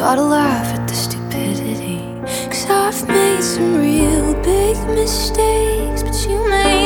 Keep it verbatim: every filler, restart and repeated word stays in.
Gotta laugh at the stupidity, 'cause I've made some real big mistakes, but you made